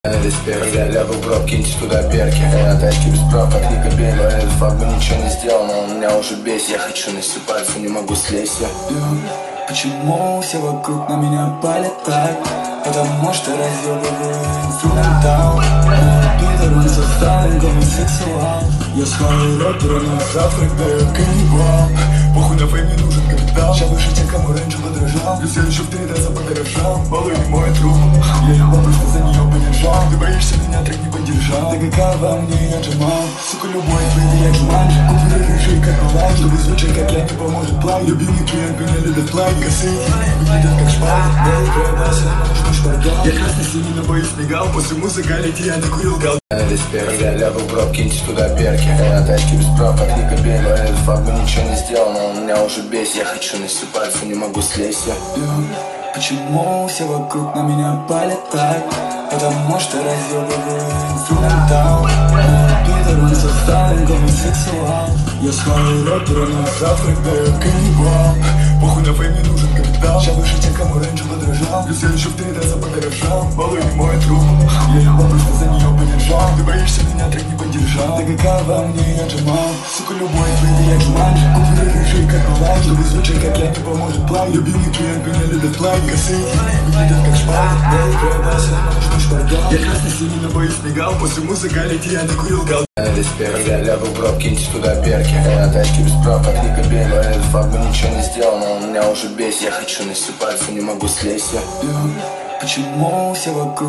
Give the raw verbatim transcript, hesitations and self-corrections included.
Респект, я лягу в гроб, киньте туда перки. Я тачки без прав, как не кабель. Этот факт бы ничего не сделал, но он меня уже бесит. Я хочу насыпаться, не могу слезть я. Почему все вокруг на меня палят так? Потому что разъебываю инструментал. Питер, он составлен гомосексуал. Я схаваю рэпера, но завтрак даю каннибал. Похуй на фейме нужен капитал. Сейчас выше тех, кому раньше подражал. И все еще в три раза подорожал. Балуй не мой труп, я его просто за нее подержал. Ты боишься меня, трек не поддержал. Ты какая во мне, я Джамал. Сука, любой твой, я Джуманджи. Куплю рыжий, как Малай. Чтобы звучать, как я, не поможет плай. Любимый клиент, меня любит плай. Косые, выглядят как шпал. Белый проебался, нужно шпаргал. Я красно-синий, но боюсь мигал. После музыкалити я накурил гал. Респект, я лягу в гроб, киньте туда перки. Я тачки без прав, как не кабель. Этот факт бы ничего не сделал, но он меня уже бесит. Я хочу насыпаться, не могу слезть я. Почему все вокруг на меня палят так? Потому что разъебываю инструментал. Питер, он составлен гомосексуал. Я схаваю рэпера, но завтрак даю каннибал. Похуй на фейме нужен капитал. Сейчас выше тех, кому раньше подражал. И все еще в три раза подорожал. Балуй не мой труп, я его просто за нее подержал. Ты боишься меня, трек не поддержал. Ты какая во мне, я Джамал. Сука, любой твой, я Джуманджи. Куплю рыжий, как Малай. Чтобы звучать, как я, не поможет плай. Любимый клиент, меня любит плай. Косые, выглядят как шпал. Белый проебался, нужно шпаргал. Я красно-синий, но боюсь мигал. После музыкалити я накурил гал. Респект, я лягу в гроб, киньте туда перки. Я тачки без прав, как не кабель. Этот факт бы ничего не сделал, но он меня уже бесит. Я хочу насыпаться, не могу слезть я. Почему все вокруг